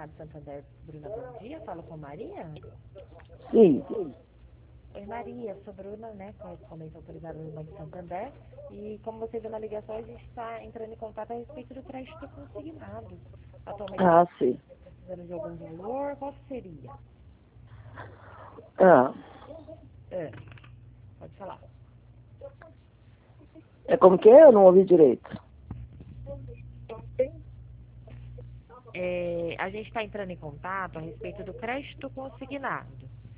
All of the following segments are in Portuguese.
Banco Santander, Bruna, bom dia. Falo com Maria. Sim. Oi, Maria. Sou Bruna, né? Correspondente autorizada do Banco Santander. E como você viu na ligação, a gente está entrando em contato a respeito do crédito consignado. Atualmente, Ah, sim. precisando de algum valor, qual que seria? Ah, Pode falar. é como que é? Eu não ouvi direito. A gente está entrando em contato a respeito do crédito consignado.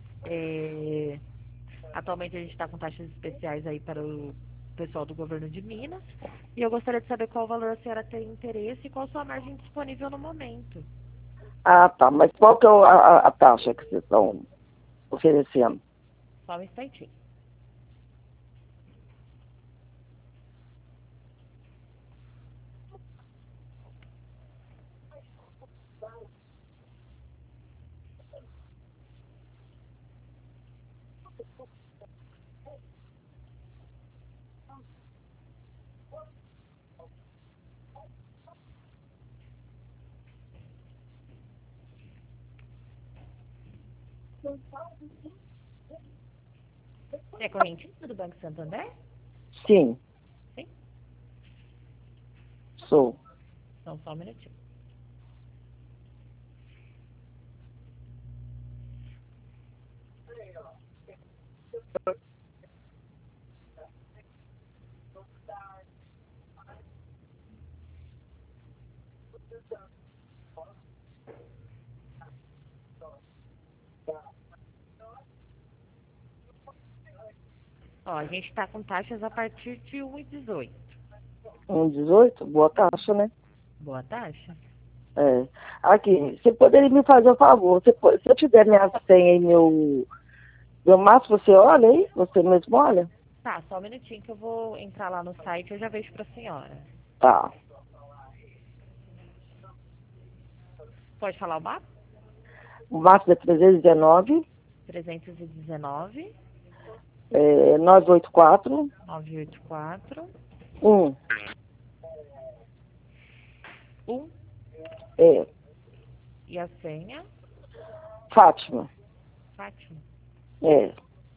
Atualmente a gente está com taxas especiais aí para o pessoal do governo de Minas. E eu gostaria de saber qual valor a senhora tem interesse e qual sua margem disponível no momento. Ah, tá. Mas qual que é a taxa que vocês estão oferecendo? Só um instantinho. Você é correntista do Banco Santander? Sim, Sim. sou. Então, só um minutinho. Ó, a gente está com taxas a partir de 1,18. 1,18? Boa taxa, né? Boa taxa? É. Aqui, você poderia me fazer um favor? Se eu tiver minha senha e meu mapa, você olha aí? Você mesmo olha? Tá, só um minutinho que eu vou entrar lá no site e eu já vejo para a senhora. Tá. Pode falar o mapa? O máximo é 319, 319 984 984 1. 1 É. e a senha? Fátima. Fátima. É.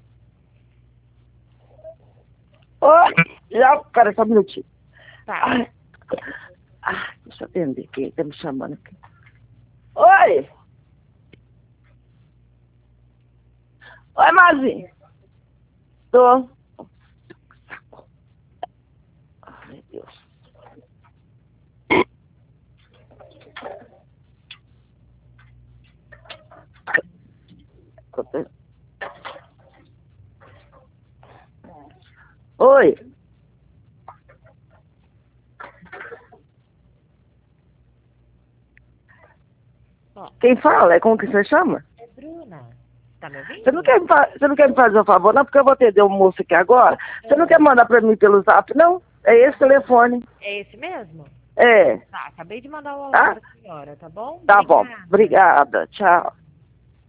Oi! Já, pera só um minutinho. Tá. Ai, deixa eu atender quem tá me chamando aqui. Oi! Oi, Mazinho. Tô. Ai, meu Deus. Oi. Ó, Quem fala? É como que você chama? é Bruna. Tá me Você não ouvindo? quer você não quer me fazer um favor, não? Porque eu vou atender o moço aqui agora. Você não quer mandar pra mim pelo zap, não? É esse telefone. É esse mesmo? É. Tá, acabei de mandar o alô Tá? pra senhora, tá bom? Tá bom. Obrigada. Obrigada. Tchau.